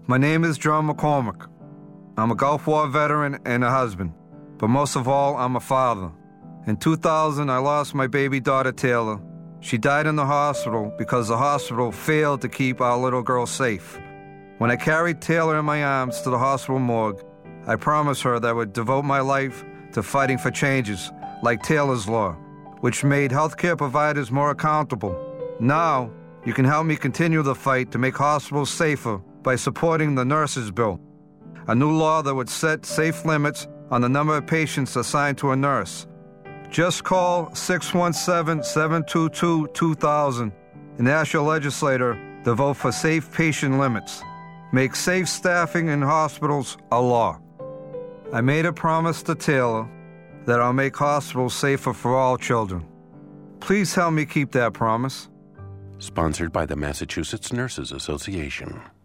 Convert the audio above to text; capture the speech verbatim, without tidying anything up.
My name is John McCormick. I'm a Gulf War veteran and a husband, but most of all, I'm a father. In two thousand, I lost my baby daughter, Taylor. She died in the hospital because the hospital failed to keep our little girl safe. When I carried Taylor in my arms to the hospital morgue, I promised her that I would devote my life to fighting for changes, like Taylor's Law, which made healthcare providers more accountable. Now, you can help me continue the fight to make hospitals safer by supporting the Nurses Bill, a new law that would set safe limits on the number of patients assigned to a nurse. Just call six one seven, seven two two, two thousand and ask your legislator to vote for safe patient limits. Make safe staffing in hospitals a law. I made a promise to Taylor that I'll make hospitals safer for all children. Please help me keep that promise. Sponsored by the Massachusetts Nurses Association.